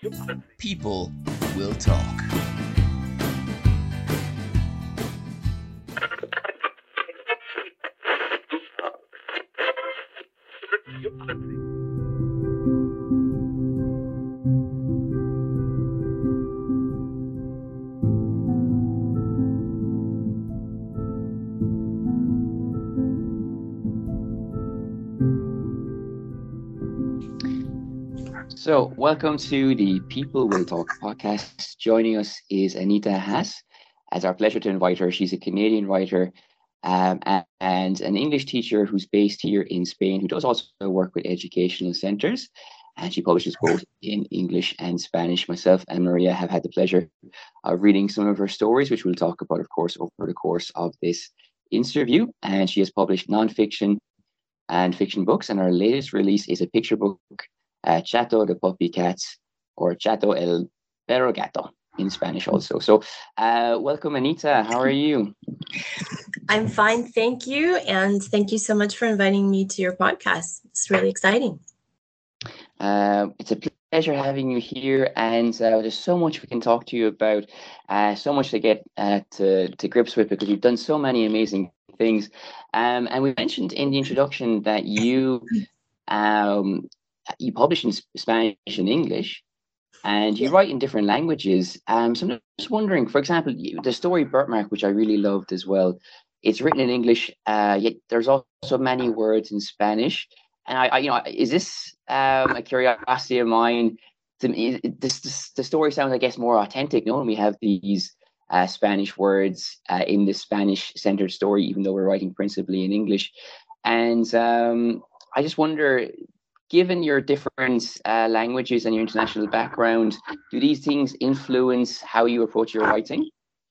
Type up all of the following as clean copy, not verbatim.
People will talk. So, welcome to the People Will Talk podcast. Joining us is Anita Haas. It's our pleasure to invite her. She's a Canadian writer and an English teacher who's based here in Spain, who does also work with educational centres. And she publishes both in English and Spanish. Myself and Maria have had the pleasure of reading some of her stories, which we'll talk about, of course, over the course of this interview. And she has published non-fiction and fiction books. And her latest release is a picture book, Chato the Puppy Cats, or Chato el Perro Gato in Spanish also. So welcome, Anita. How are you? I'm fine, thank you. And thank you so much for inviting me to your podcast. It's really exciting. It's a pleasure having you here. And there's so much we can talk to you about, so much to get to grips with, because you've done so many amazing things. And we mentioned in the introduction that you publish in Spanish and English, and you write in different languages. So I'm just wondering, for example, the story Birthmark, which I really loved as well, it's written in English, yet there's also many words in Spanish. And I is this a curiosity of mine? The story sounds, I guess, more authentic, when we have these Spanish words in the Spanish-centered story, even though we're writing principally in English. And I just wonder, given your different languages and your international background, do these things influence how you approach your writing?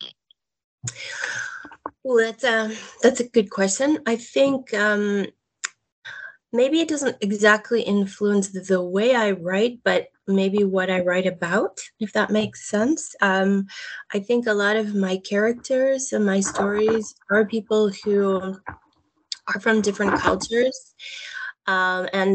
Well, that's a good question. I think maybe it doesn't exactly influence the way I write, but maybe what I write about, if that makes sense. I think a lot of my characters and my stories are people who are from different cultures. And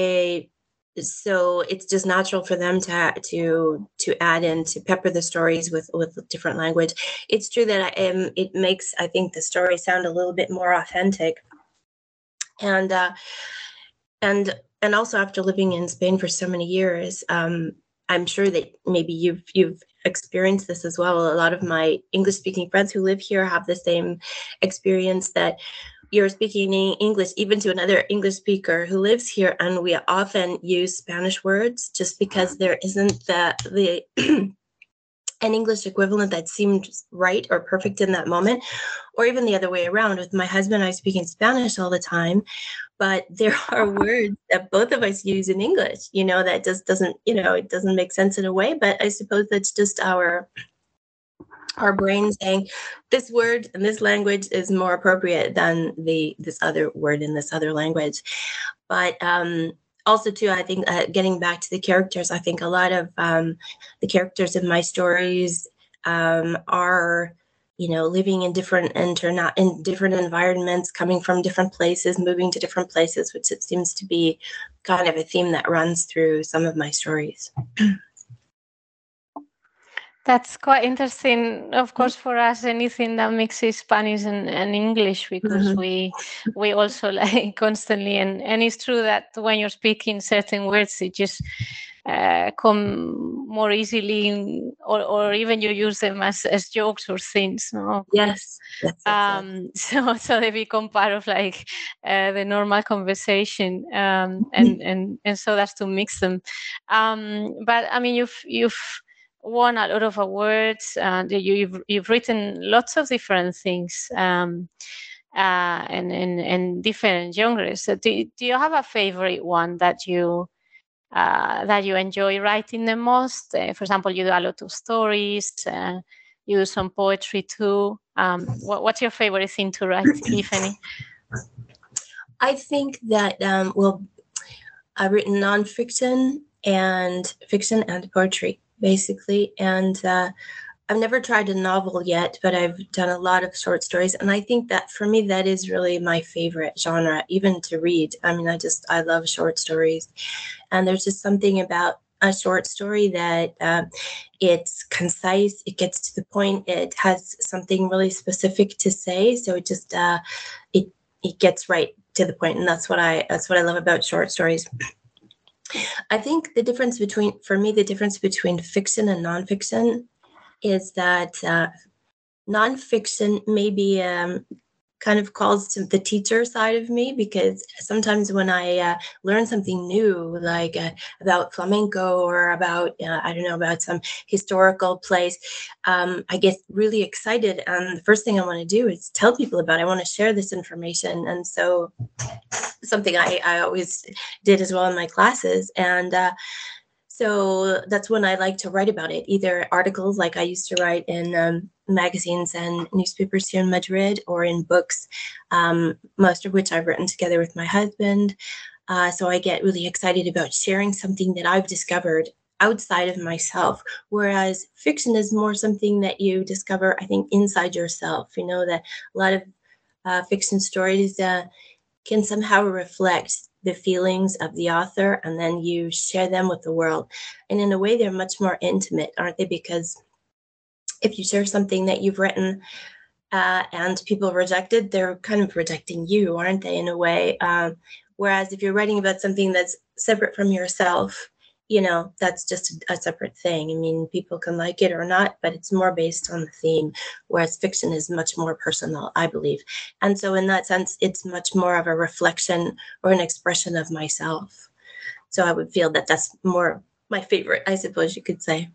so it's just natural for them to add in, to pepper the stories with different language. It's true that it makes, I think, the story sound a little bit more authentic. And also, after living in Spain for so many years, I'm sure that maybe you've experienced this as well. A lot of my English-speaking friends who live here have the same experience, that you're speaking English even to another English speaker who lives here, and we often use Spanish words just because there isn't the an English equivalent that seemed right or perfect in that moment, or even the other way around. With my husband, I speak in Spanish all the time, but there are words that both of us use in English, that just doesn't, it doesn't make sense in a way, but I suppose that's just our brain saying this word in this language is more appropriate than this other word in this other language. But also, too, I think getting back to the characters, I think a lot of the characters in my stories are, living in different environments, coming from different places, moving to different places, which it seems to be kind of a theme that runs through some of my stories. That's quite interesting, of course, for us, anything that mixes Spanish and English, because we also like constantly, and it's true that when you're speaking certain words, it just come more easily, or even you use them as jokes or things. No? Yes. So they become part of like the normal conversation, and so that's to mix them. But I mean, you've won a lot of awards. You've written lots of different things, and different genres. So do you have a favorite one that you enjoy writing the most? For example, you do a lot of stories. You do some poetry too. What's your favorite thing to write, if any? I think that I've written nonfiction and fiction and poetry, basically. And I've never tried a novel yet, but I've done a lot of short stories. And I think that for me, that is really my favorite genre, even to read. I mean, I love short stories. And there's just something about a short story that it's concise, it gets to the point, it has something really specific to say. So it just it gets right to the point, and that's what I love about short stories. I think the difference between fiction and nonfiction is that nonfiction maybe kind of calls to the teacher side of me, because sometimes when I learn something new, like about flamenco or about, I don't know, about some historical place, I get really excited. And the first thing I want to do is tell people about it. I want to share this information. And so something I always did as well in my classes. And so that's when I like to write about it, either articles like I used to write in magazines and newspapers here in Madrid, or in books, most of which I've written together with my husband. So I get really excited about sharing something that I've discovered outside of myself, whereas fiction is more something that you discover, I think, inside yourself. You know, that a lot of fiction stories can somehow reflect the feelings of the author, and then you share them with the world. And in a way, they're much more intimate, aren't they? Because if you share something that you've written and people reject it, they're kind of rejecting you, aren't they, in a way? Whereas if you're writing about something that's separate from yourself, you know, that's just a separate thing. I mean, people can like it or not, but it's more based on the theme, whereas fiction is much more personal, I believe. And so in that sense, it's much more of a reflection or an expression of myself. So I would feel that that's more my favorite, I suppose you could say.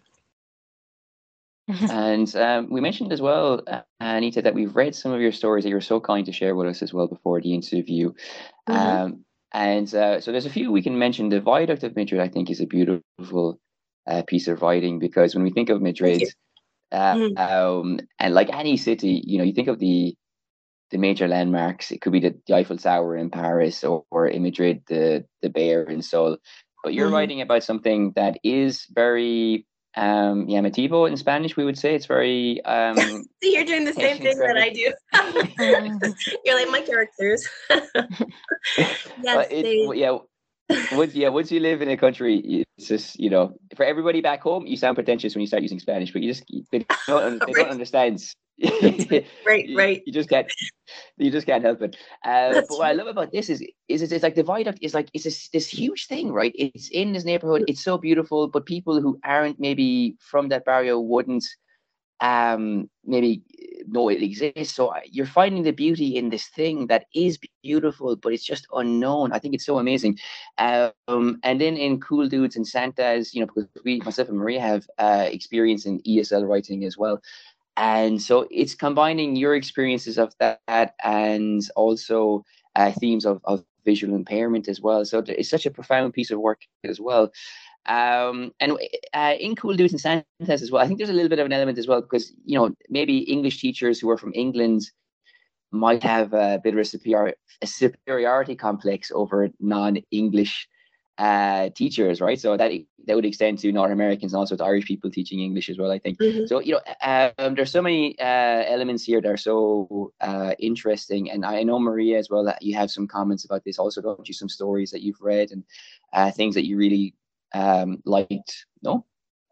And we mentioned as well, Anita, that we've read some of your stories that you were so kind to share with us as well before the interview. And so there's a few we can mention. The Viaduct of Madrid, I think, is a beautiful piece of writing, because when we think of Madrid, and like any city, you know, you think of the major landmarks. It could be the Eiffel Tower in Paris, or in Madrid, the Bear in Seoul. But you're writing about something that is very llamativo in Spanish, we would say. It's very See, you're doing the same thing that I do. You're like my characters. Yes, once you live in a country, it's just, you know, for everybody back home, you sound pretentious when you start using Spanish, but they don't understand. Right. You just can't help it. But what I love about this is it's like the Viaduct is like, it's this huge thing, right? It's in this neighborhood. It's so beautiful, but people who aren't maybe from that barrio wouldn't maybe know it exists. So you're finding the beauty in this thing that is beautiful, but it's just unknown. I think it's so amazing. And then in Cool Dudes and Santas, you know, because myself and Maria have experience in ESL writing as well. And so it's combining your experiences of that and also themes of visual impairment as well. So it's such a profound piece of work as well. And in Cool Dudes and Santas as well, I think there's a little bit of an element as well, because, you know, maybe English teachers who are from England might have a bit of a superiority complex over non-English teachers, right? So that would extend to North Americans and also to Irish people teaching English as well, I think. So, you know, there's so many elements here that are so interesting. And I know, Maria, as well, that you have some comments about this also, don't you? Some stories that you've read and things that you really liked, no?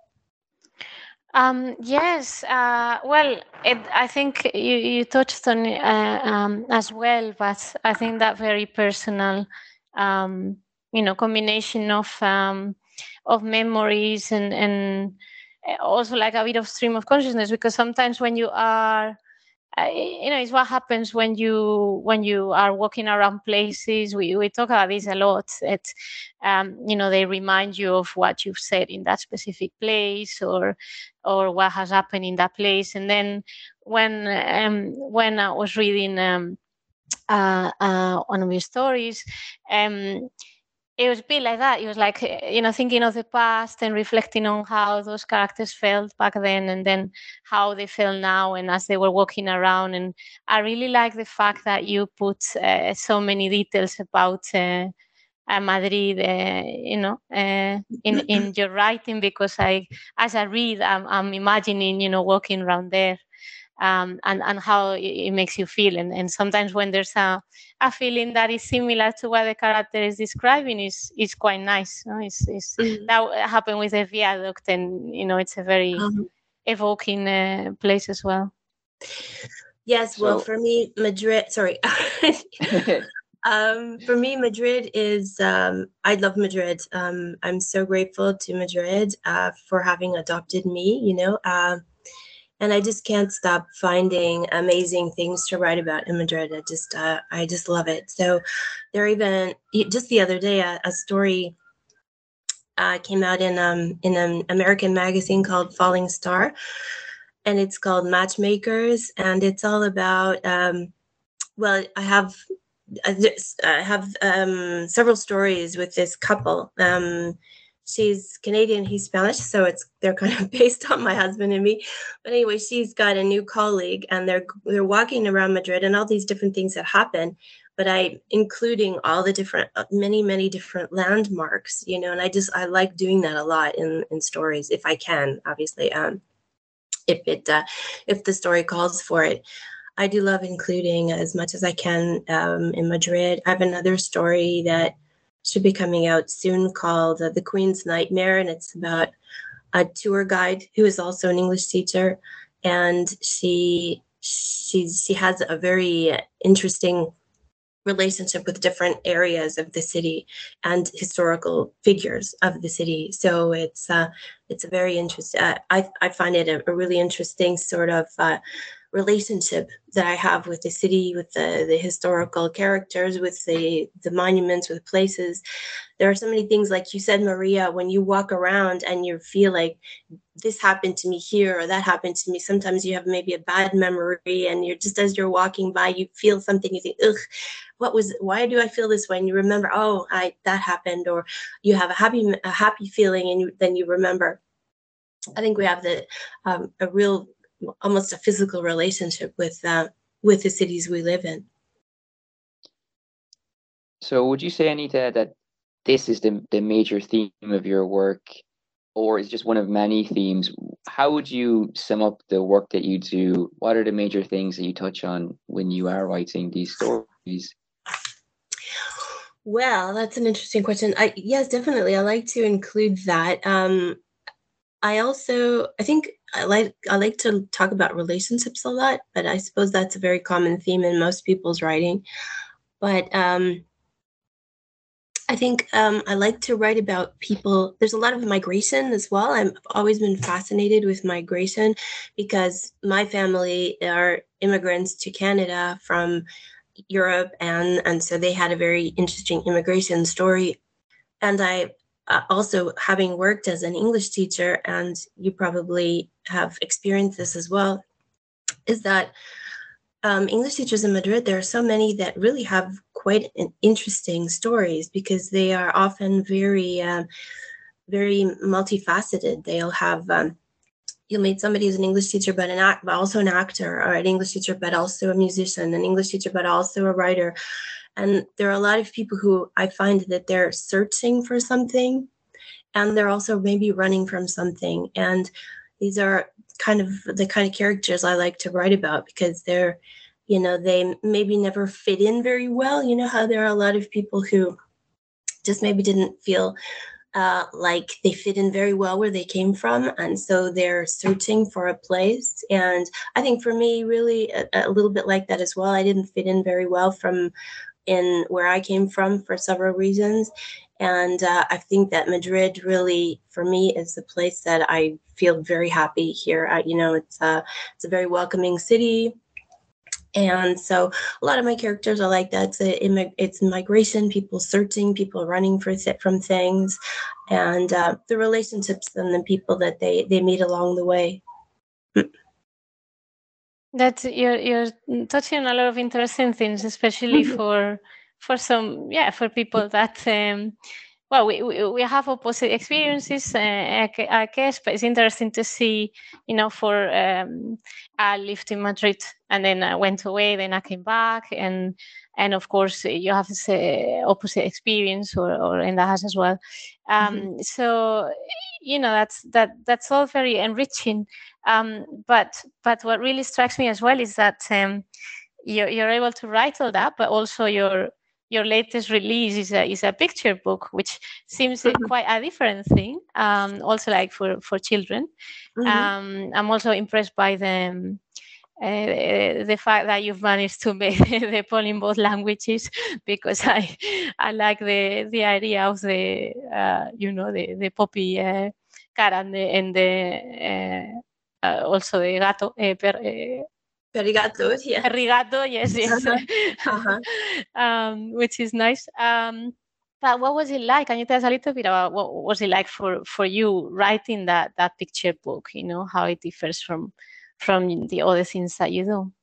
Yes. Well, I think you touched on it as well, but I think that very personal, you know, combination of memories and also like a bit of stream of consciousness, because sometimes when you are you know, it's what happens when you are walking around places. We talk about this a lot. You know, they remind you of what you've said in that specific place, or what has happened in that place. And then when I was reading one of your stories, it was a bit like that. It was like, you know, thinking of the past and reflecting on how those characters felt back then, and then how they feel now, and as they were walking around. And I really like the fact that you put so many details about Madrid, you know, in your writing, because as I read, I'm imagining, you know, walking around there. and how it makes you feel. And sometimes when there's a feeling that is similar to what the character is describing, is quite nice. No? That happened with the viaduct, and it's a very evoking place as well. Yes, well, for me, Madrid. Sorry. For me, Madrid is, I love Madrid. I'm so grateful to Madrid for having adopted me, and I just can't stop finding amazing things to write about in Madrid. I just love it. So there even, just the other day, a story came out in an American magazine called Falling Star, and it's called Matchmakers, and it's all about, well, I have several stories with this couple. She's Canadian, he's Spanish, so they're kind of based on my husband and me. But anyway, she's got a new colleague, and they're walking around Madrid, and all these different things that happen. But including all the different, many different landmarks, and I like doing that a lot in stories, if I can, obviously, if the story calls for it. I do love including as much as I can in Madrid. I have another story that should be coming out soon called The Queen's Nightmare, and it's about a tour guide who is also an English teacher, and she has a very interesting relationship with different areas of the city and historical figures of the city. So it's a very interesting. I find it a really interesting sort of relationship that I have with the city, with the historical characters, with the monuments, with places. There are so many things, like you said, Maria, when you walk around and you feel like this happened to me here or that happened to me. Sometimes you have maybe a bad memory, and you're just, as you're walking by, you feel something, you think, ugh, why do I feel this way? And you remember, that happened, or you have a happy feeling, and then you remember. I think we have a real, almost a physical relationship with the cities we live in. So would you say, Anita, that this is the major theme of your work, or is just one of many themes? How would you sum up the work that you do? What are the major things that you touch on when you are writing these stories? Well, that's an interesting question. Yes, definitely. I like to include that. I think I like to talk about relationships a lot, but I suppose that's a very common theme in most people's writing. But I think I like to write about people. There's a lot of migration as well. I've always been fascinated with migration because my family are immigrants to Canada from Europe, and so they had a very interesting immigration story. And I also, having worked as an English teacher, and you probably have experienced this as well, is that English teachers in Madrid, there are so many that really have quite an interesting stories, because they are often very, very multifaceted. They'll have, you'll meet somebody who's an English teacher, but also an actor, or an English teacher, but also a musician, an English teacher, but also a writer. And there are a lot of people who I find that they're searching for something, and they're also maybe running from something. And these are kind of the kind of characters I like to write about, because they're, they maybe never fit in very well. You know how there are a lot of people who just maybe didn't feel like they fit in very well where they came from, and so they're searching for a place. And I think for me, really a little bit like that as well. I didn't fit in very well in where I came from for several reasons. And I think that Madrid really, for me, is the place that I feel very happy here. It's a very welcoming city. And so a lot of my characters are like that. It's migration, people searching, people running from things, and the relationships and the people that they meet along the way. That you're touching on a lot of interesting things, especially for for people that we have opposite experiences, I guess, but it's interesting to see, I lived in Madrid, and then I went away, then I came back, and and of course you have this opposite experience, or Enda has as well. So that's all very enriching. But what really strikes me as well is that you're able to write all that, but also your latest release is a picture book, which seems quite a different thing. Also, like for children. I'm also impressed by the fact that you've managed to make the poem in both languages, because I like the idea of the the poppy cat and the also the gato Perigato, yeah. Perigato, yes. Which is nice. But what was it like? Can you tell us a little bit about what was it like for you writing that picture book? How it differs from the other things that you do.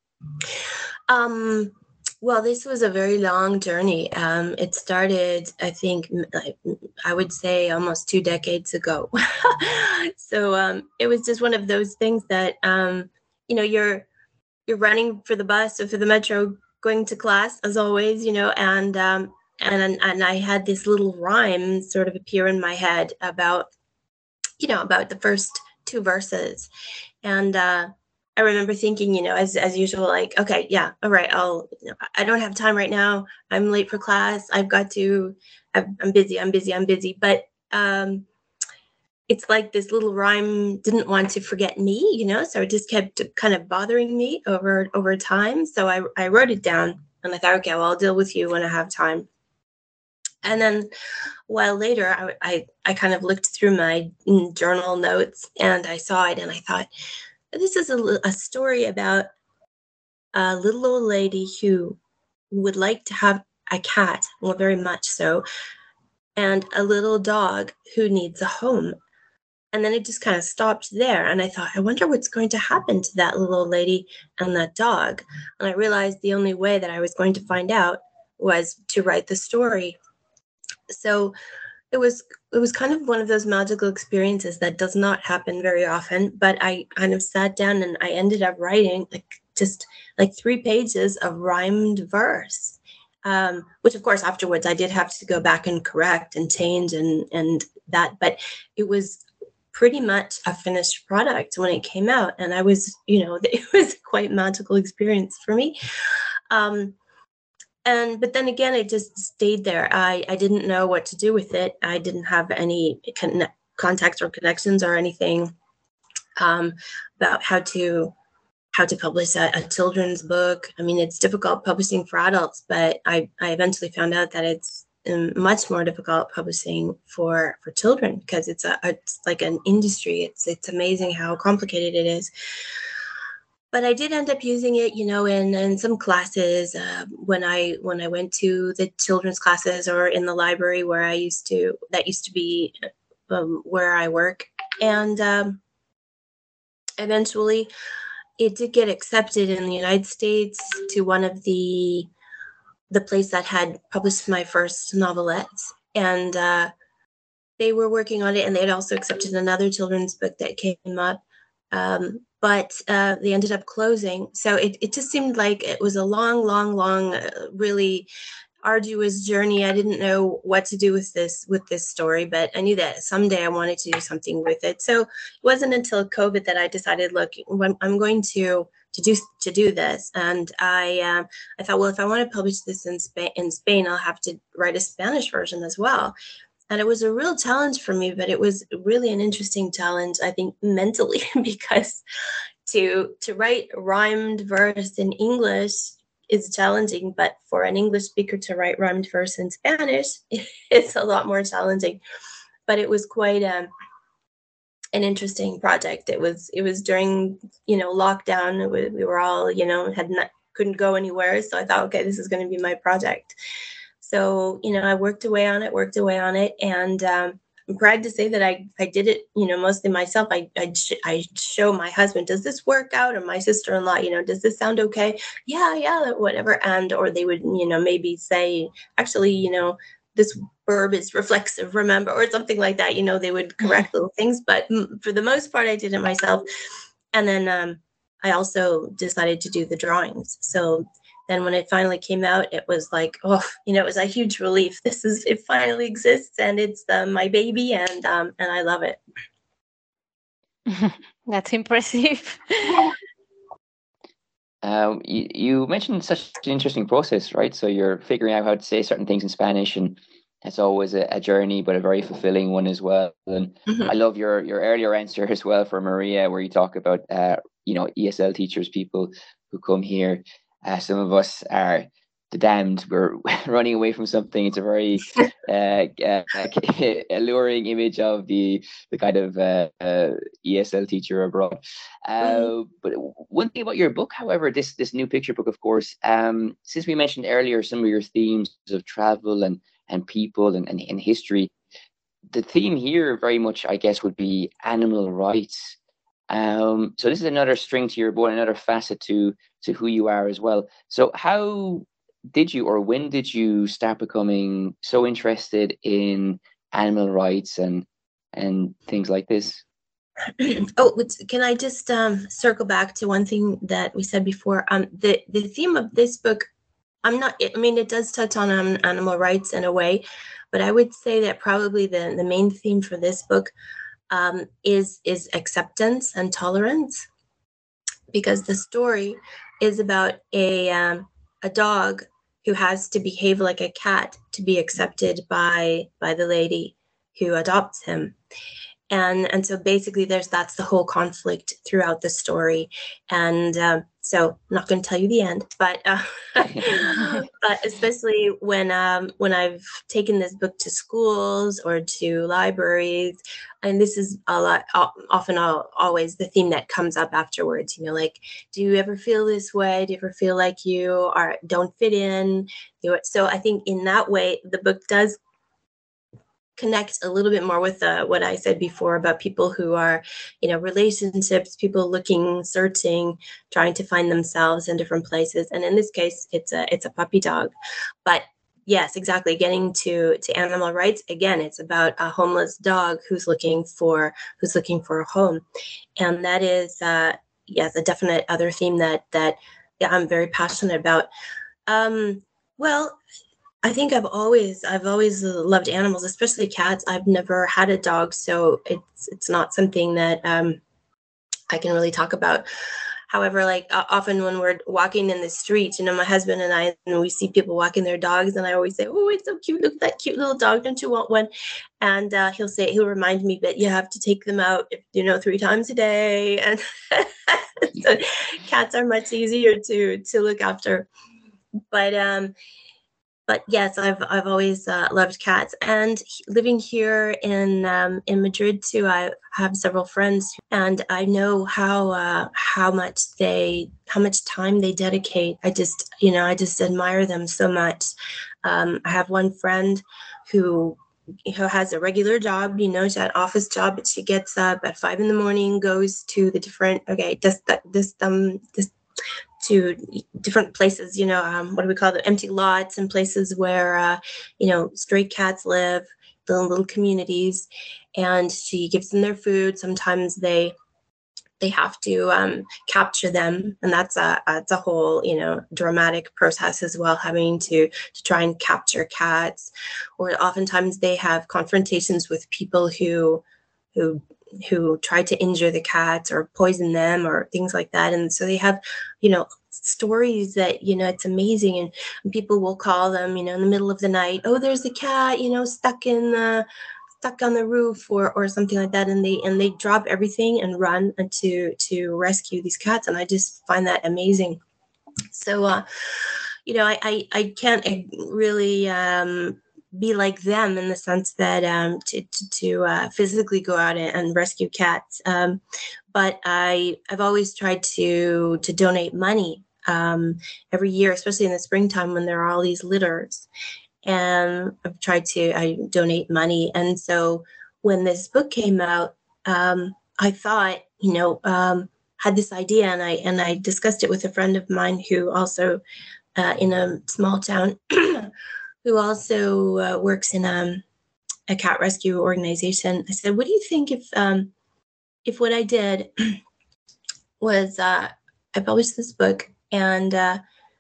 Well, this was a very long journey. It started, I think, I would say almost 2 decades ago. So it was just one of those things that you're running for the bus or for the metro, going to class as always, and I had this little rhyme sort of appear in my head about the first 2 verses, and I remember thinking, as usual, like, okay, yeah, all right, I don't have time right now. I'm late for class. I'm busy. But it's like this little rhyme didn't want to forget me, so it just kept kind of bothering me over time. So I wrote it down, and I thought, okay, well, I'll deal with you when I have time. And then a while later, I kind of looked through my journal notes, and I saw it, and I thought, this is a story about a little old lady who would like to have a cat, well, very much so, and a little dog who needs a home. And then it just kind of stopped there. And I thought, I wonder what's going to happen to that little old lady and that dog. And I realized the only way that I was going to find out was to write the story. So it was kind of one of those magical experiences that does not happen very often, but I kind of sat down and I ended up writing just 3 pages of rhymed verse, which of course afterwards I did have to go back and correct and change and that, but it was pretty much a finished product when it came out. And I was, it was quite magical experience for me. But then again, it just stayed there. I didn't know what to do with it. I didn't have any contacts or connections or anything about how to publish a children's book. I mean, it's difficult publishing for adults, but I eventually found out that it's much more difficult publishing for children, because it's like an industry. It's amazing how complicated it is. But I did end up using it, in some classes when I went to the children's classes, or in the library that used to be where I work. And eventually it did get accepted in the United States to one of the place that had published my first novelettes. And they were working on it, and they had also accepted another children's book that came up. But they ended up closing. So it just seemed like it was a long, really arduous journey. I didn't know what to do with this story, but I knew that someday I wanted to do something with it. So it wasn't until COVID that I decided, look, I'm going to do this. And I thought, well, if I want to publish this in Spain, I'll have to write a Spanish version as well. And it was a real challenge for me, but it was really an interesting challenge, I think, mentally, because to write rhymed verse in English is challenging, but for an English speaker to write rhymed verse in Spanish, it's a lot more challenging. But it was quite an interesting project. It was during lockdown. We were all couldn't go anywhere, so I thought, okay, this is going to be my project. So, I worked away on it. And I'm proud to say that I did it, mostly myself. I show my husband, does this work out? Or my sister-in-law, does this sound okay? Yeah, whatever. Or they would, maybe say, actually, this verb is reflexive, remember, or something like that. They would correct little things. But for the most part, I did it myself. And then I also decided to do the drawings. So then when it finally came out, it was like, oh, it was a huge relief. It finally exists, and it's my baby, and I love it. That's impressive. You mentioned such an interesting process, right? So you're figuring out how to say certain things in Spanish, and it's always a journey, but a very fulfilling one as well. And I love your earlier answer as well for Maria, where you talk about ESL teachers, people who come here. Some of us are the damned. We're running away from something. It's a very alluring image of the kind of ESL teacher abroad. But one thing about your book, however, this new picture book, of course, since we mentioned earlier some of your themes of travel and people and history, the theme here very much, I guess, would be animal rights. So this is another string to your bow, another facet to who you are as well. So how did you, or when did you start becoming so interested in animal rights and things like this? Oh, can I just circle back to one thing that we said before? The theme of this book, it does touch on animal rights in a way, but I would say that probably the main theme for this book is acceptance and tolerance, because the story is about a dog who has to behave like a cat to be accepted by the lady who adopts him. And so basically that's the whole conflict throughout the story. And so I'm not going to tell you the end, but but especially when I've taken this book to schools or to libraries, and this is always the theme that comes up afterwards, like, do you ever feel this way? Do you ever feel like you don't fit in? So I think in that way, the book does connect a little bit more with what I said before about people who are, relationships, people looking, searching, trying to find themselves in different places. And in this case, it's a puppy dog. But yes, exactly. Getting to animal rights, again, it's about a homeless dog who's looking for a home. And that is, yes, a definite other theme that I'm very passionate about. Well, I think I've always loved animals, especially cats. I've never had a dog, so it's not something that I can really talk about. However, like often when we're walking in the street, my husband and I, and we see people walking their dogs, and I always say, "Oh, it's so cute! Look at that cute little dog! Don't you want one?" And he'll remind me that you have to take them out, 3 times a day, and so cats are much easier to look after. But yes, I've always loved cats, and living here in Madrid too. I have several friends, and I know how much time they dedicate. I just admire them so much. I have one friend who has a regular job, she's an office job, but she gets up at 5 a.m, goes to the different to different places, what do we call them, empty lots and places where, stray cats live, the little communities, and she gives them their food. Sometimes they have to capture them, and that's a whole, dramatic process as well, having to try and capture cats. Or oftentimes they have confrontations with people who try to injure the cats or poison them or things like that. And so they have, stories that, it's amazing. And people will call them, in the middle of the night, "Oh, there's a cat, stuck on the roof," or something like that. And they drop everything and run to rescue these cats. And I just find that amazing. So, I can't really, be like them in the sense that to physically go out and rescue cats, but I've always tried to donate money every year, especially in the springtime when there are all these litters, and I donate money. And so when this book came out, I thought, had this idea, and I discussed it with a friend of mine who also in a small town who also works in a cat rescue organization. I said, "What do you think if what I did was I published this book, and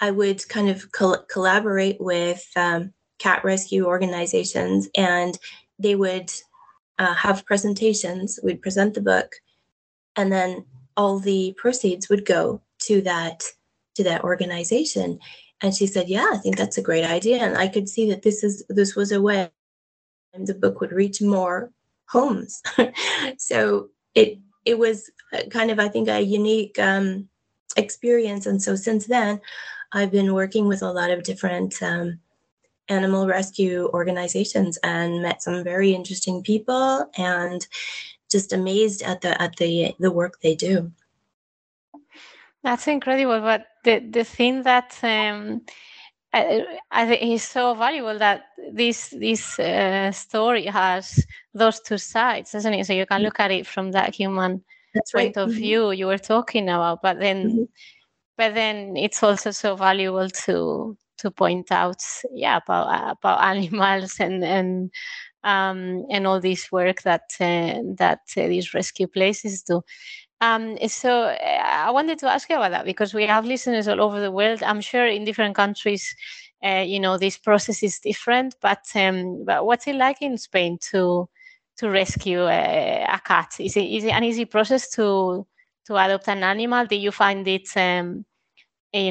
I would kind of collaborate with cat rescue organizations, and they would have presentations. We'd present the book, and then all the proceeds would go to that organization. And she said, yeah, I think that's a great idea. And I could see that this was a way the book would reach more homes. So it was kind of, I think, a unique experience. And so since then, I've been working with a lot of different animal rescue organizations and met some very interesting people, and just amazed at the work they do. That's incredible. But the thing that I think is so valuable, that this story has those two sides, doesn't it? So you can look at it from that human point of view you were talking about, but then it's also so valuable to point out, about animals and all this work that these rescue places do. So I wanted to ask you about that, because we have listeners all over the world. I'm sure in different countries, this process is different. But what's it like in Spain to rescue a cat? Is it an easy process to adopt an animal? Do you find it, I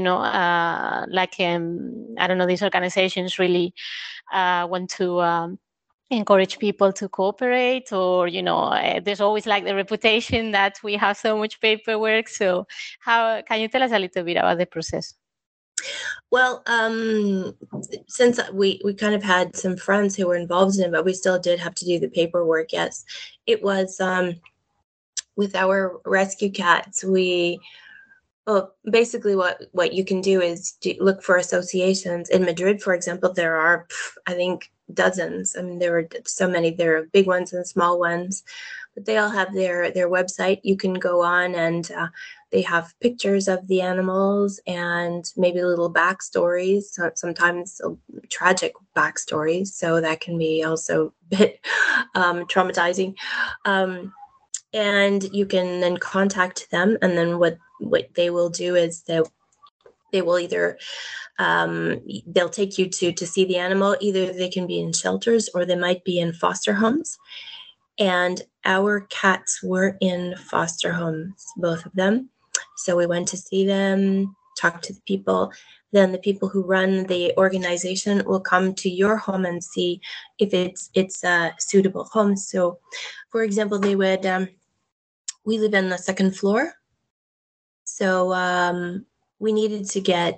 don't know, these organizations really want to encourage people to cooperate, or there's always like the reputation that we have so much paperwork? So how can you tell us a little bit about the process? Well, since we kind of had some friends who were involved in it, but we still did have to do the paperwork. Yes, it was with our rescue cats. Basically what you can do is look for associations. In Madrid, for example, there are, I think, dozens. I mean, there are so many. There are big ones and small ones, but they all have their website. You can go on, and they have pictures of the animals and maybe little backstories, sometimes tragic backstories. So that can be also a bit traumatizing. And you can then contact them, and then what they will do is they will either they'll take you to see the animal. Either they can be in shelters or they might be in foster homes. And our cats were in foster homes, both of them. So we went to see them, talk to the people. Then the people who run the organization will come to your home and see if it's a suitable home. So, for example, they would. We live on the second floor, so we needed to get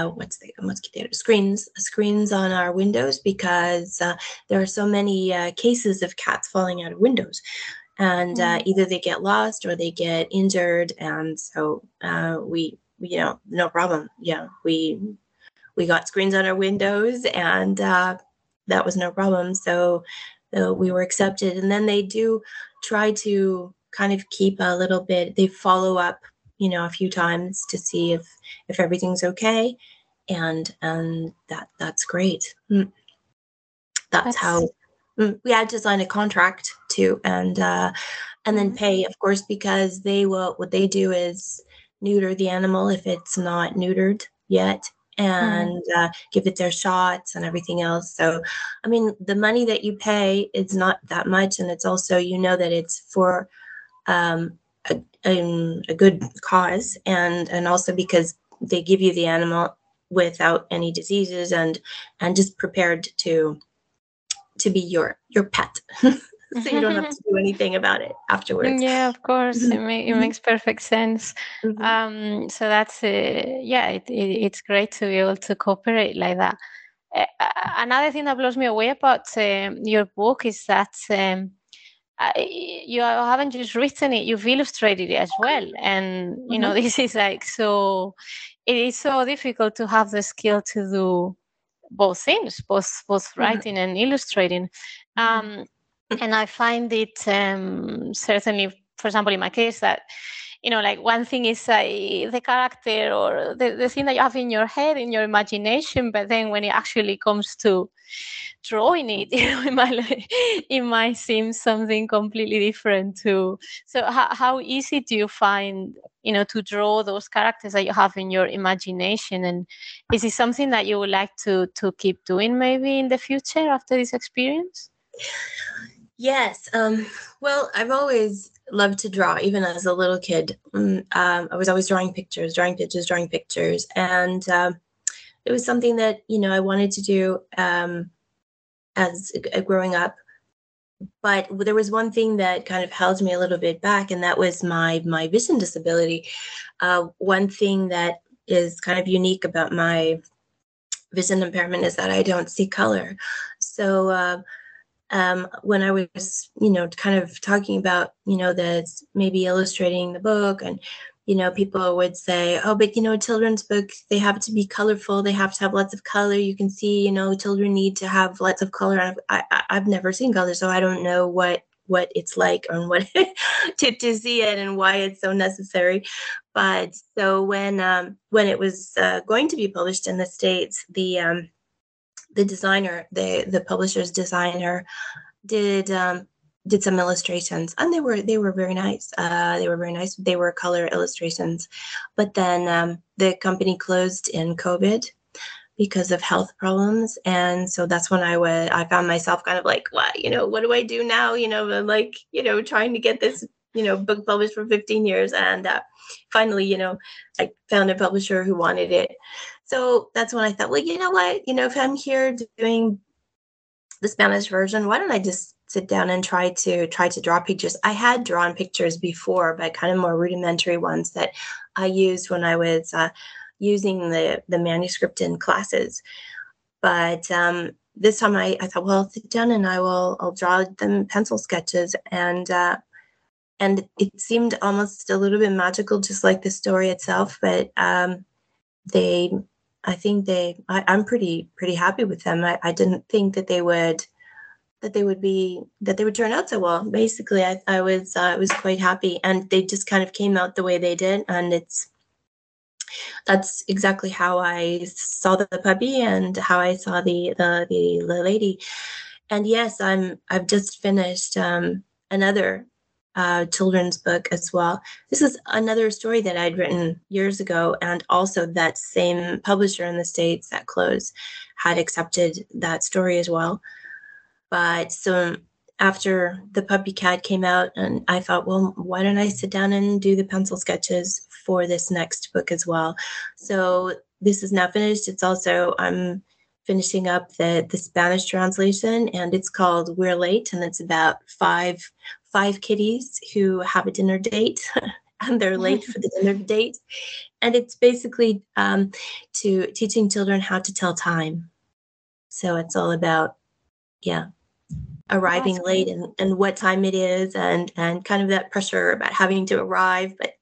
screens on our windows, because there are so many cases of cats falling out of windows, and either they get lost or they get injured, and so we no problem. Yeah, we got screens on our windows, and that was no problem. So we were accepted, and then they do try to kind of keep a little bit. They follow up, a few times to see if everything's okay, and that's great. That's how we had to sign a contract too, and then pay, of course, because what they do is neuter the animal if it's not neutered yet, and give it their shots and everything else. So, I mean, the money that you pay is not that much, and it's also, that it's for a good cause, and also because they give you the animal without any diseases, and just prepared to be your pet. So you don't have to do anything about it afterwards. Yeah, of course. It makes perfect sense. So that's it's great to be able to cooperate like that. Another thing that blows me away about your book is that you haven't just written it, you've illustrated it as well. And this is like, so it is so difficult to have the skill to do both things, both writing and illustrating. And I find it certainly, for example, in my case, that like one thing is the character or the thing that you have in your head, in your imagination, but then when it actually comes to drawing it, it might seem something completely different too. So how easy do you find, to draw those characters that you have in your imagination? And is it something that you would like to keep doing maybe in the future after this experience? Yes. Well, I've always loved to draw, even as a little kid. I was always drawing pictures. And it was something that, I wanted to do as growing up. But there was one thing that kind of held me a little bit back, and that was my vision disability. One thing that is kind of unique about my vision impairment is that I don't see color. So when I was, kind of talking about, that's maybe illustrating the book, and, people would say, oh, but, children's books, they have to be colorful. They have to have lots of color. You can see, children need to have lots of color. And I've never seen color, so I don't know what it's like and what to see it and why it's so necessary. But so when it was going to be published in the States, the designer, the publisher's designer, did some illustrations, and they were very nice. They were color illustrations, but then the company closed in COVID because of health problems, and so that's when I found myself kind of like, what do I do now? I'm like, trying to get this book published for 15 years, and finally, I found a publisher who wanted it. So that's when I thought, well, you know what, if I'm here doing the Spanish version, why don't I just sit down and try to draw pictures? I had drawn pictures before, but kind of more rudimentary ones that I used when I was using the manuscript in classes. But this time I thought, well, I'll sit down and I'll draw them pencil sketches, and it seemed almost a little bit magical, just like the story itself. But I'm pretty happy with them. I didn't think that they would turn out so well. Basically, I was quite happy, and they just kind of came out the way they did, and that's exactly how I saw the puppy and how I saw the lady. And yes, I've just finished another children's book as well. This is another story that I'd written years ago, and also that same publisher in the States that closed had accepted that story as well. But so after The Puppy Cat came out, and I thought, well, why don't I sit down and do the pencil sketches for this next book as well? So this is now finished. It's also, I'm finishing up the Spanish translation, and it's called We're Late, and it's about five kitties who have a dinner date and they're late for the dinner date. And it's basically to teaching children how to tell time. So it's all about, arriving late and what time it is, and kind of that pressure about having to arrive. But,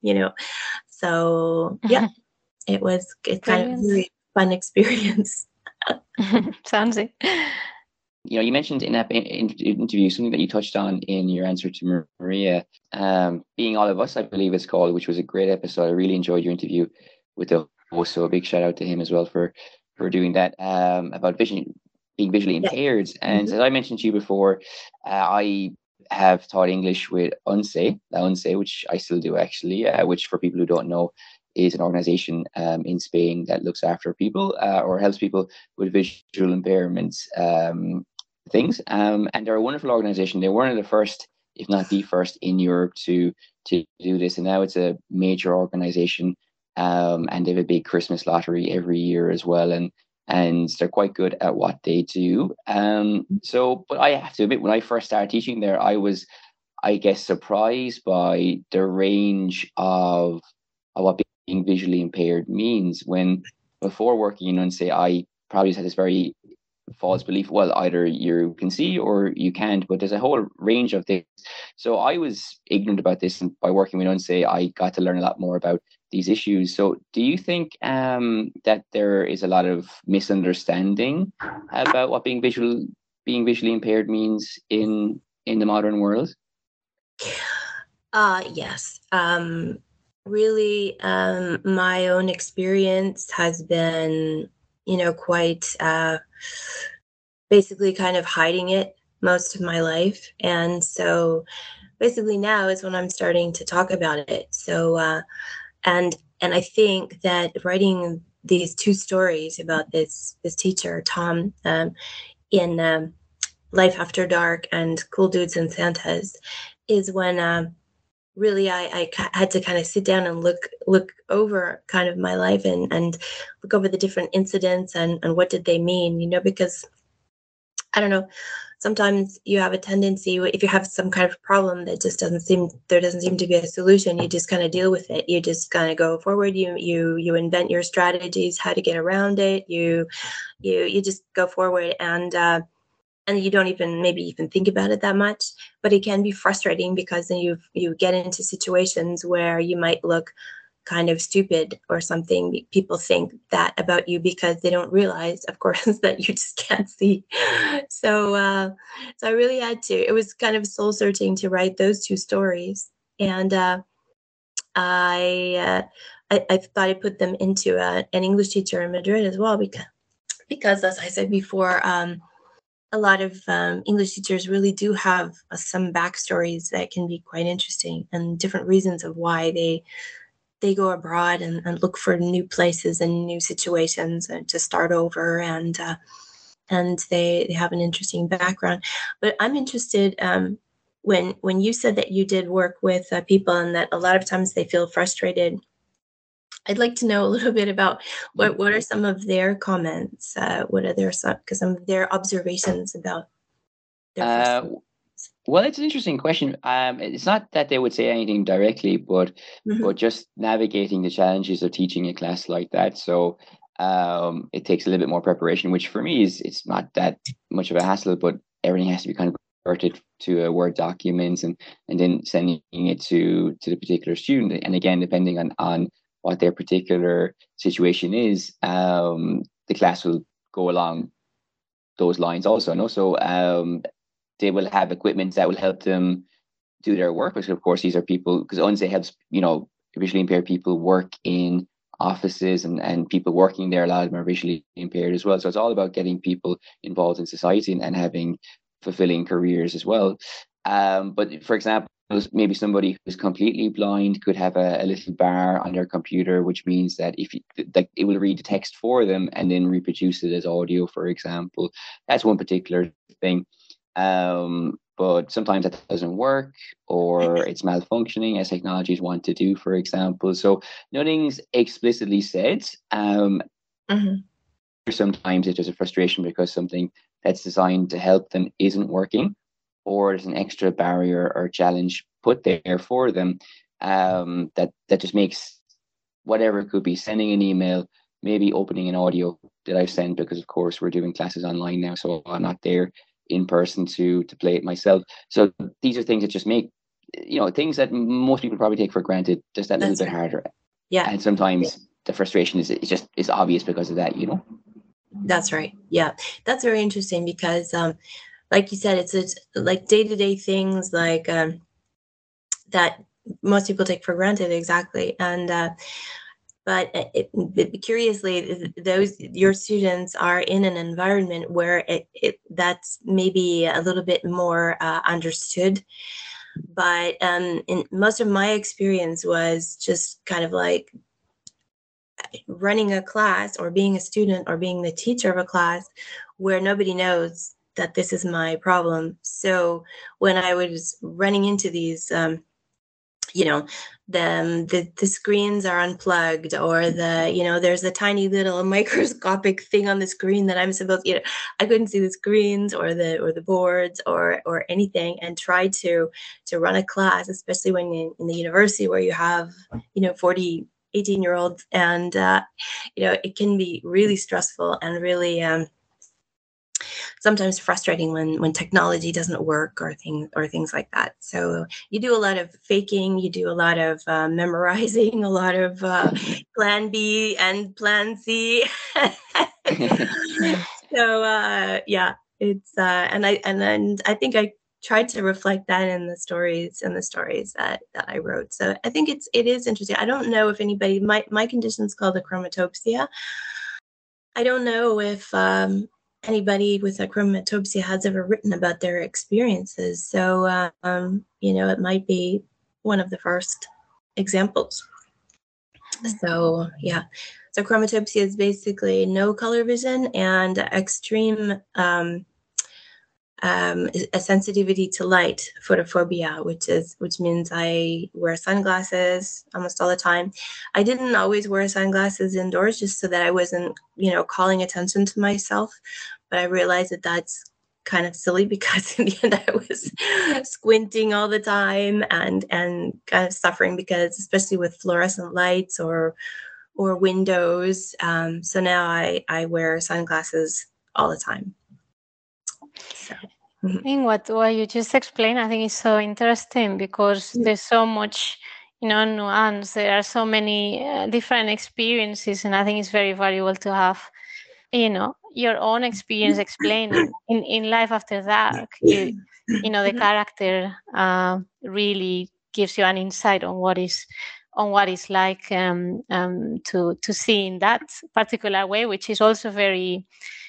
so it's kind of a really fun experience. Sounds it. You mentioned in that interview something that you touched on in your answer to Maria, Being All of Us, I believe it's called, which was a great episode. I really enjoyed your interview with the host, so a big shout out to him as well for doing that, about being visually impaired. And as I mentioned to you before, I have taught English with UNCE, which I still do actually, which for people who don't know is an organization in Spain that looks after people or helps people with visual impairments things. And they're a wonderful organization. They were one of the first, if not the first, in Europe to do this. And now it's a major organization, and they have a big Christmas lottery every year as well. And they're quite good at what they do. But I have to admit, when I first started teaching there, I was, I guess, surprised by the range of what being visually impaired means. When before working in UNCE, I probably just had this very false belief, well, either you can see or you can't, but there's a whole range of things. So I was ignorant about this, and by working with UNCE, I got to learn a lot more about these issues. So do you think that there is a lot of misunderstanding about what being visually impaired means in the modern world? Yes. really, my own experience has been, quite basically kind of hiding it most of my life. And so basically now is when I'm starting to talk about it. So, and I think that writing these two stories about this teacher, Tom, in Life After Dark and Cool Dudes and Santas, is when really I had to kind of sit down and look over kind of my life and look over the different incidents and what did they mean, because I don't know, sometimes you have a tendency, if you have some kind of problem that just doesn't seem to be a solution, you just kind of deal with it. You just kind of go forward. You invent your strategies, how to get around it. You just go forward, and you don't even think about it that much. But it can be frustrating because then you get into situations where you might look kind of stupid or something. People think that about you because they don't realize, of course, that you just can't see. So I really had to. It was kind of soul searching to write those two stories, and I thought I'd put them into an English teacher in Madrid as well, because as I said before, a lot of English teachers really do have some backstories that can be quite interesting and different reasons of why they go abroad and look for new places and new situations and to start over, and they have an interesting background. But I'm interested, when you said that you did work with people and that a lot of times they feel frustrated. I'd like to know a little bit about what are some of their comments, what are some of their observations about their frustrations? Well, it's an interesting question. It's not that they would say anything directly, but just navigating the challenges of teaching a class like that. So it takes a little bit more preparation, which for me it's not that much of a hassle, but everything has to be kind of converted to a Word document and then sending it to the particular student. And again, depending on what their particular situation is, the class will go along those lines also. No, so they will have equipment that will help them do their work, because of course these are people, because ONSE helps, visually impaired people work in offices, and people working there, a lot of them are visually impaired as well. So it's all about getting people involved in society and having fulfilling careers as well. But for example, maybe somebody who's completely blind could have a little bar on their computer, which means that it will read the text for them and then reproduce it as audio, for example. That's one particular thing. But sometimes that doesn't work, or it's malfunctioning as technologies want to do, for example. So nothing's explicitly said. Sometimes it's just a frustration because something that's designed to help them isn't working, or there's an extra barrier or challenge put there for them, that just makes whatever it could be, sending an email, maybe opening an audio that I've sent, because of course we're doing classes online now, so I'm not there in person to play it myself. So these are things that just make, things that most people probably take for granted, just that little bit harder. Yeah. And sometimes the frustration is obvious because of that, That's right. Yeah. That's very interesting because, like you said, it's like day-to-day things like that most people take for granted. Exactly. And but curiously, your students are in an environment where that's maybe a little bit more understood. But in most of my experience was just kind of like running a class or being a student or being the teacher of a class where nobody knows that this is my problem. So when I was running into these the screens are unplugged, or there's a tiny little microscopic thing on the screen that I'm supposed, I couldn't see the screens or the boards or anything, and try to run a class, especially when you're in the university where you have 40 18-year-olds, and it can be really stressful and really sometimes frustrating when technology doesn't work or things like that. So you do a lot of faking, you do a lot of memorizing, a lot of plan B and plan C. So yeah, it's and I think tried to reflect that in the stories that I wrote. So I think it is interesting. I don't know if anybody, my condition is called achromatopsia. I don't know if anybody with achromatopsia has ever written about their experiences. So it might be one of the first examples. So yeah, so achromatopsia is basically no color vision and extreme a sensitivity to light, photophobia, which means I wear sunglasses almost all the time. I didn't always wear sunglasses indoors just so that I wasn't, calling attention to myself. But I realized that that's kind of silly because in the end I was squinting all the time and kind of suffering because, especially with fluorescent lights or windows. So now I wear sunglasses all the time. So. I think what you just explained, I think is so interesting because there's so much, nuance. There are so many different experiences, and I think it's very valuable to have, your own experience explained in Life After Dark. The character really gives you an insight on what is like to see in that particular way, which is also very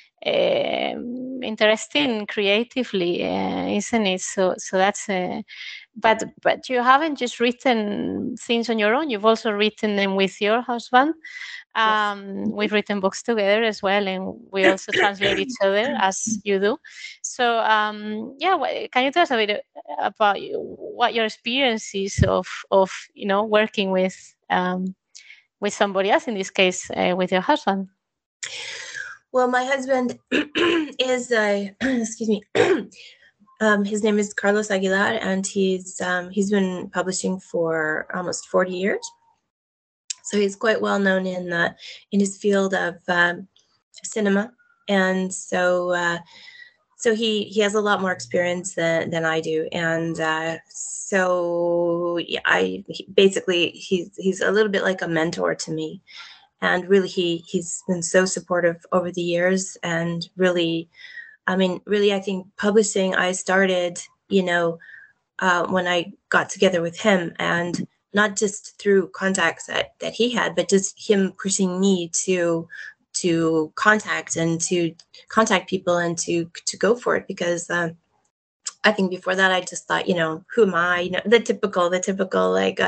interesting creatively, isn't it? So that's but you haven't just written things on your own. You've also written them with your husband. Yes. We've written books together as well, and we also translate each other as you do. So can you tell us a bit about what your experience is of working with somebody else, in this case with your husband? Well, my husband is excuse me. His name is Carlos Aguilar, and he's been publishing for almost 40 years. So he's quite well known in his field of cinema, and so he has a lot more experience than I do, and so he's a little bit like a mentor to me. And really, he's been so supportive over the years. And really, I think publishing, I started, when I got together with him, and not just through contacts that he had, but just him pushing me to contact people and to go for it. Because I think before that, I just thought, who am I? The typical like,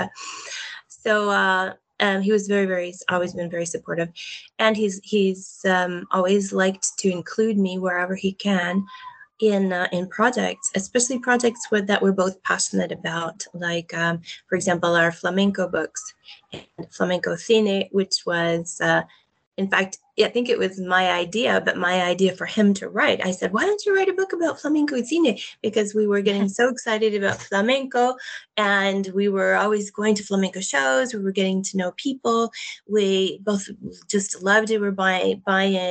he was always been very supportive, and he's always liked to include me wherever he can in projects, especially projects that we're both passionate about, like for example, our flamenco books, and Flamenco Cine, which was in fact, I think it was my idea, but my idea for him to write. I said, why don't you write a book about flamenco cine? Because we were getting so excited about flamenco, and we were always going to flamenco shows. We were getting to know people. We both just loved it. We were buying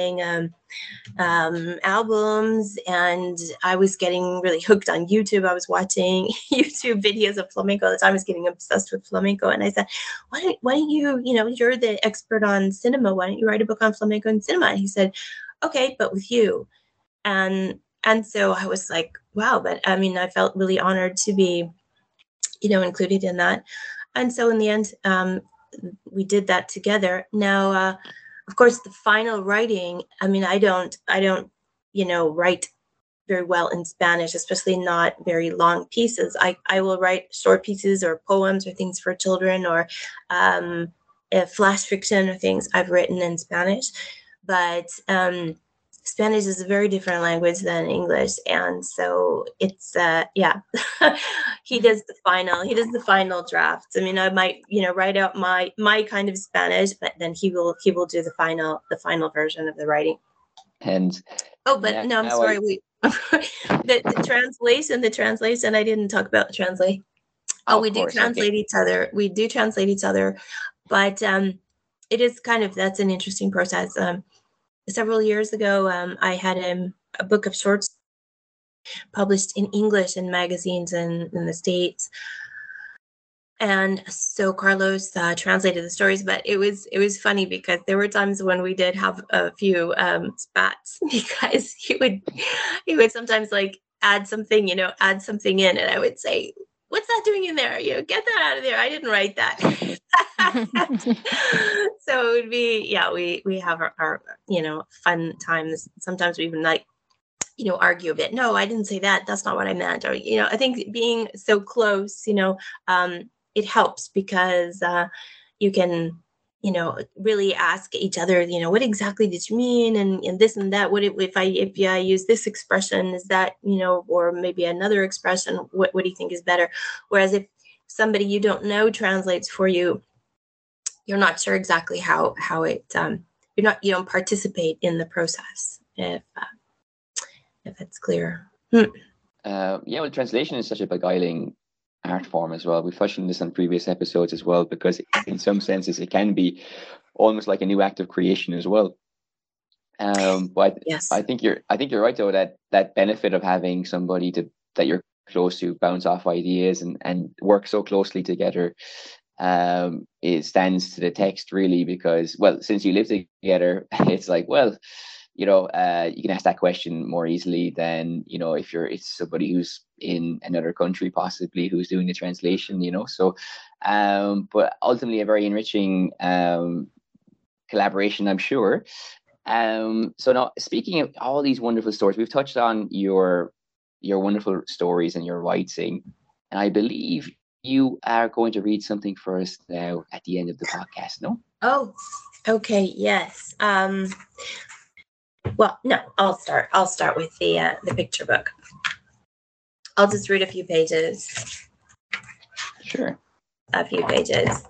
albums, and I was getting really hooked on YouTube. I was watching YouTube videos of flamenco all the time. I was getting obsessed with flamenco, and I said, why don't you, you're the expert on cinema, why don't you write a book on flamenco and cinema? And he said, okay, but with you. And so I was like, wow. But I felt really honored to be, included in that. And so in the end, we did that together. Now, of course, the final writing, I don't, write very well in Spanish, especially not very long pieces. I will write short pieces or poems or things for children, or flash fiction or things I've written in Spanish. But Spanish is a very different language than English, and so it's he does the final draft. I might write out my kind of Spanish, but then he will do the final version of the writing. And I'm sorry, the translation I didn't talk about the translate. We do translate each other. We do translate each other, but it is that's an interesting process. Several years ago, I had a book of shorts published in English in magazines in the States. And so Carlos translated the stories, but it was funny because there were times when we did have a few spats, because he would sometimes, like, add something in. And I would say, what's that doing in there? Get that out of there. I didn't write that. So it would be, we have our fun times. Sometimes we even argue a bit. No, I didn't say that. That's not what I meant. Or, I think being so close, it helps because you can, really ask each other, what exactly did you mean? And this and that, if I use this expression, is that, or maybe another expression, what do you think is better? Whereas if somebody you don't know translates for you, you're not sure exactly how it, you don't participate in the process if it's clear. Well, translation is such a beguiling art form as well. We've touched on this on previous episodes as well, because in some senses it can be almost like a new act of creation as well. But yes. I think you're right though, that benefit of having somebody that you're close to bounce off ideas and work so closely together, it stands to the text really, because, well, since you live together, it's like, well, you can ask that question more easily than, if it's somebody who's in another country, possibly, who's doing the translation, so, but ultimately a very enriching collaboration, I'm sure. So now, speaking of all these wonderful stories, we've touched on your wonderful stories and your writing, and I believe you are going to read something for us now at the end of the podcast, no? Oh, okay, yes. Well, no, I'll start with the picture book. I'll just read a few pages. Sure. A few pages.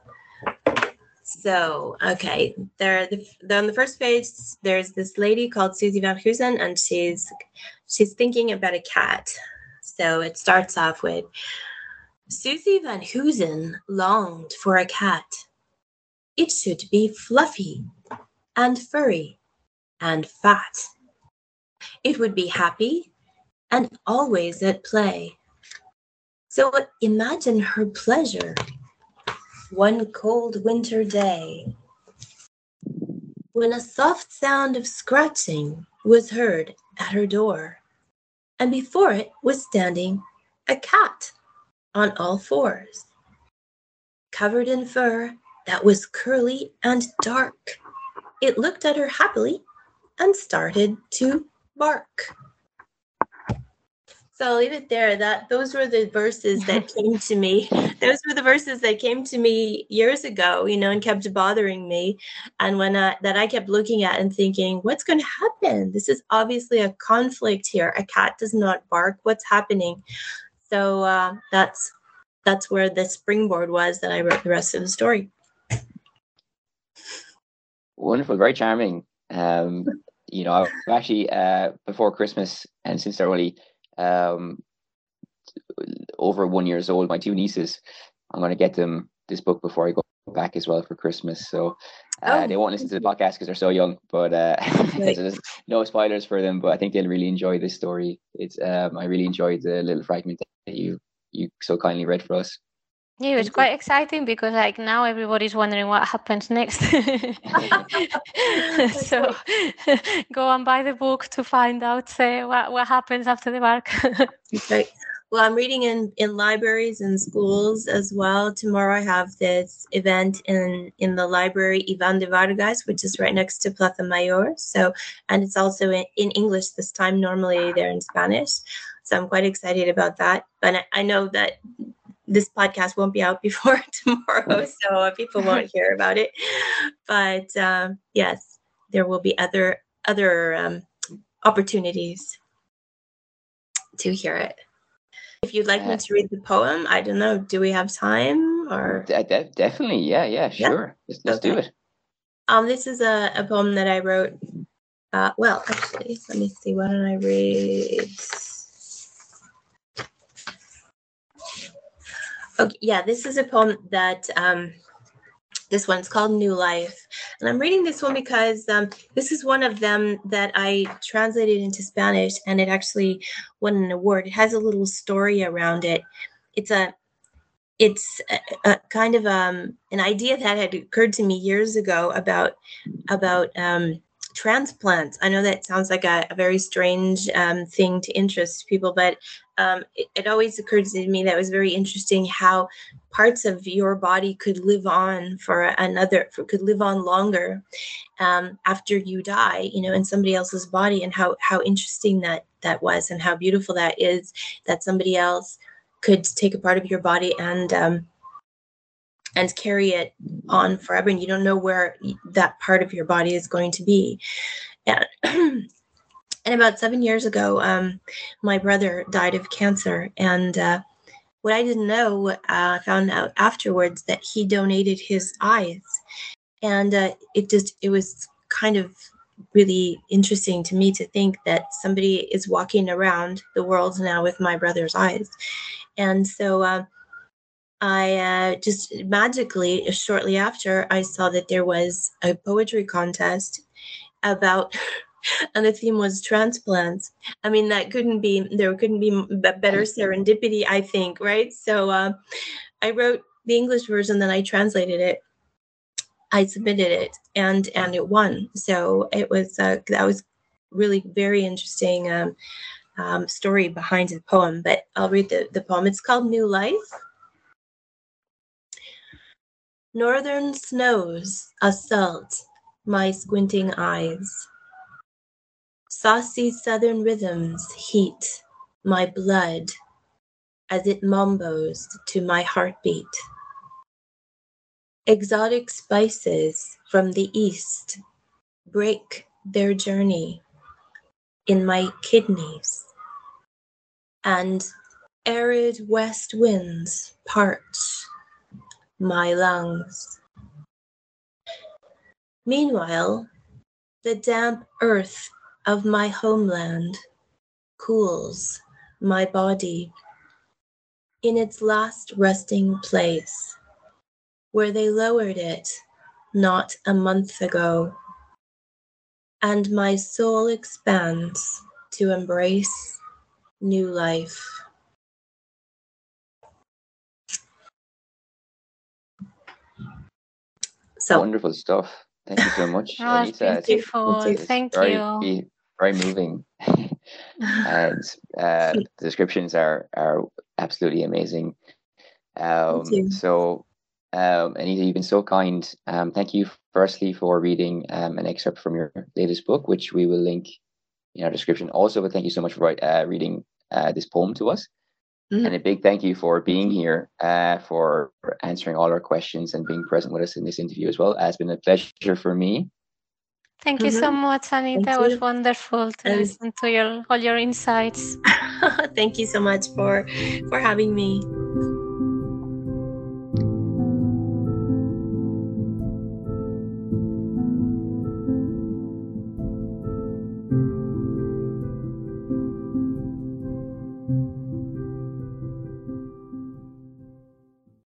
So, okay, there on the first page, there's this lady called Susie Van Hoosen, and she's thinking about a cat. So it starts off with, Susie Van Hoosen longed for a cat. It should be fluffy and furry and fat. It would be happy and always at play. So imagine her pleasure one cold winter day, when a soft sound of scratching was heard at her door, and before it was standing a cat on all fours, covered in fur that was curly and dark. It looked at her happily and started to bark. So I'll leave it there. Those were the verses that came to me. Those were the verses that came to me years ago, and kept bothering me. And when I kept looking at and thinking, what's going to happen? This is obviously a conflict here. A cat does not bark. What's happening? So that's where the springboard was that I wrote the rest of the story. Wonderful, very charming. Actually, before Christmas, and since they're only over 1 year old, my two nieces, I'm going to get them this book before I go back as well for Christmas. So they won't listen to the podcast because they're so young, but right. So there's no spoilers for them, but I think they'll really enjoy this story. It's I really enjoyed the little fragment that you so kindly read for us. Yeah, it was quite exciting because now everybody's wondering what happens next. So go and buy the book to find out what happens after the bark. Right. Well, I'm reading in libraries and schools as well. Tomorrow I have this event in the library Iván de Vargas, which is right next to Plaza Mayor. So, and it's also in English this time. Normally they're in Spanish. So I'm quite excited about that. But I know that this podcast won't be out before tomorrow, so people won't hear about it. But yes, there will be other opportunities to hear it. If you'd like me to read the poem, I don't know. Do we have time? Or definitely, yeah, sure. Let's do it. This is a poem that I wrote. Well, actually, let me see. Why don't I read? Okay, yeah, this is a poem that this one's called New Life. And I'm reading this one because this is one of them that I translated into Spanish, and it actually won an award. It has a little story around it. It's a kind of an idea that had occurred to me years ago about transplants. I know that sounds like a very strange thing to interest people, but it always occurred to me that it was very interesting how parts of your body could live on could live on longer after you die, in somebody else's body, and how interesting that was, and how beautiful that is, that somebody else could take a part of your body and carry it on forever, and you don't know where that part of your body is going to be. And about 7 years ago, my brother died of cancer, and what I didn't know, I found out afterwards that he donated his eyes, and it was kind of really interesting to me to think that somebody is walking around the world now with my brother's eyes. And so I just magically, shortly after, I saw that there was a poetry contest about, and the theme was transplants. I mean, there couldn't be better serendipity, I think, right? So I wrote the English version, then I translated it. I submitted it, and it won. So it was that was really very interesting story behind the poem. But I'll read the poem. It's called New Life. Northern snows assault my squinting eyes. Saucy southern rhythms heat my blood as it mambos to my heartbeat. Exotic spices from the east break their journey in my kidneys, and arid west winds parch my lungs. Meanwhile, the damp earth of my homeland cools my body in its last resting place, where they lowered it not a month ago, and my soul expands to embrace new life. So wonderful stuff. Thank you so much, Oh, Anita. beautiful. Thank you. Very moving. And the descriptions are absolutely amazing. So, Anita, you've been so kind. Thank you, firstly, for reading an excerpt from your latest book, which we will link in our description also. But thank you so much for reading this poem to us. Mm-hmm. And a big thank you for being here, for answering all our questions and being present with us in this interview as well. It's been a pleasure for me. Thank you so much, Anita. It was wonderful to listen to all your insights. Thank you so much for having me.